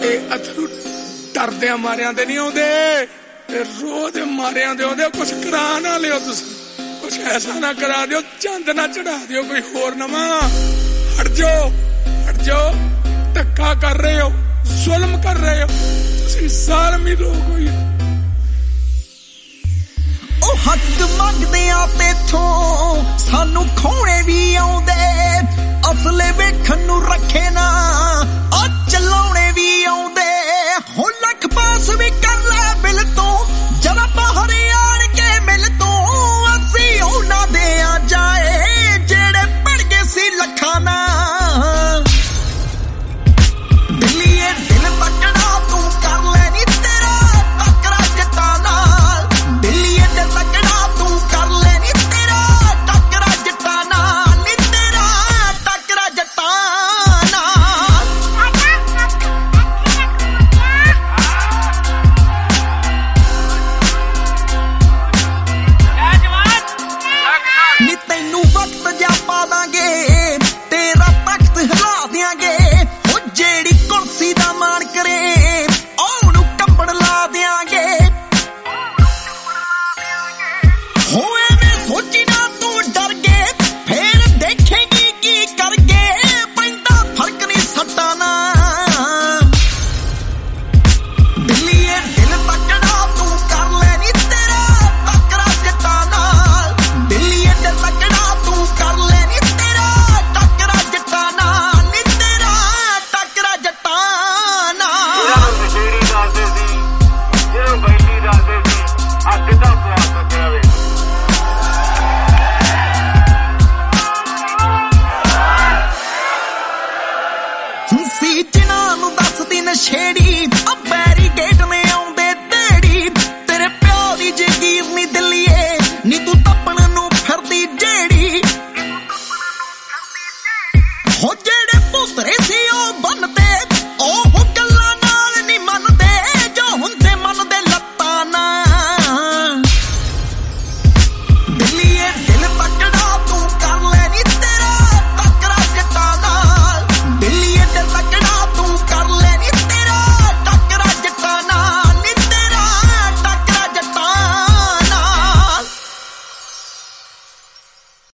ਇਹ ਅਥਰੂ ਡਰਦਿਆਂ ਮਾਰਿਆਂ ਦੇ ਨਹੀਂ ਆਉਂਦੇ, ਤੇ ਰੋਜ਼ ਮਾਰਿਆਂ ਦੇ ਆਉਂਦੇ। ਕੁਛ ਕਰਾ ਨਾ ਲਿਓ ਤੁਸੀਂ, ਕੁਛ ਐਸਾ ਨਾ ਕਰਾ ਦਿਓ, ਚੰਦ ਨਾ ਚੜਾ ਦਿਓ ਕੋਈ ਹੋਰ ਨਵਾਂ। ਹਟ ਜਾਓ, ਹਟ ਜਾਓ, ਧੱਕਾ ਕਰ ਰਹੇ ਹੋ, ਜ਼ੁਲਮ ਕਰ ਰਹੇ ਹੋ ਤੁਸੀਂ, ਜ਼ਾਲਮੀ ਲੋਕ ਹੋਈ। ਉਹ ਹੱਕ ਮੰਗਦੇ ਆ ਤੇਥੋਂ ਸਾਨੂੰ ਖੋਣੇ ਵੀ ਆਉਂਦੇ, ਅਸਲੇ ਵੇਖਣ ਨੂੰ ਰੱਖੇ ਨਾ ਆ ਚਲਾਉਣੇ ਵੀ ਆਉਂਦੇ। ਹੁਣ ਲੱਖ ਪਾਸ ਵੀ ਕਰ ਲੈ ਬਿਲ ਤੋਂ, ਜਰਾ ਬਾਹਰ ਆਣ ਕੇ ਮਿਲ ਤੋਂ, ਅਸੀਂ ਉਹਨਾਂ ਦੇ ਆ ਜਾਏ ਜਿਹੜੇ ਪੜ ਗਏ ਸੀ ਲੱਖਾਂ ਨਾਲ। ਦਿੱਲੀਏ ਦਿਲ ਤੱਕੜਾ ਤੂੰ ਕਰ ਲੈ ਨੀ ਤੇਰਾ ਟੱਕਰਾ ਜੱਟਾਂ ਨਾਲ, ਦਿੱਲੀਏ ਦਿਲ ਤੱਕੜਾ ਤੂੰ ਕਰ ਲੈ ਨੀ ਤੇਰਾ ਟੱਕਰਾ ਜੱਟਾਂ ਨਾਲ, ਨੀ ਤੇਰਾ ਟੱਕਰਾ ਜੱਟਾਂ ਨਾਲ। ਨੀ ਤੈਨੂੰ ਵਕਤ ਜਾ ਪਾ ਦਾਂਗੇ, ਤੇਰਾ ਤਖਤ ਹਿਲਾ ਦਿਆਂਗੇ, ਉਹ ਜਿਹੜੀ ਕੁਰਸੀ ਦਾ ਮਾਣ ਕਰੇ ਉਹਨੂੰ ਕੰਬਣ ਲਾ ਦਿਆਂਗੇ। ਹੋਏ ਵੇ ਸੋਚੀ ਨਾ ਤੂੰ ਡਰ ਗਏ, ਫੇਰ ਦੇਖੇਂਗੀ ਕੀ ਕਰ ਗਏ, ਪੈਂਦਾ ਫਰਕ ਨਹੀਂ ਸੱਟਾਂ ਨਾਲ। ਦਿੱਲੀਏ ਦਿਲ ਤੱਕੜਾ ਤੂੰ ਕਰ ਲੈ ਨੀ ਤੇਰਾ ਟੱਕਰਾ ਜੱਟਾਂ ਨਾਲ, ਦਿੱਲੀਏ ਦਿਲ ਤੱਕੜਾ ਤੂੰ ਕਰ ਲੈ ਨੀ ਤੇਰਾ ਟੱਕਰਾ ਜੱਟਾਂ ਨਾਲ, ਨੀ ਤੇਰਾ ਟੱਕਰਾ ਜੱਟਾਂ ਨਾਲ। ਨਸ਼ੇੜੀ ਦੱਸਦੇ ਸੀ, ਜਿਹੜੇ ਬੈਲੀ ਦੱਸਦੇ ਸੀ, ਅੱਗ ਦਾ ਪਿਆਰ ਸਕਿਆ ਵੇ। ਸੀ ਜਿਨ੍ਹਾਂ ਨੂੰ ਦੱਸਦੀ ਨਸ਼ੇੜੀ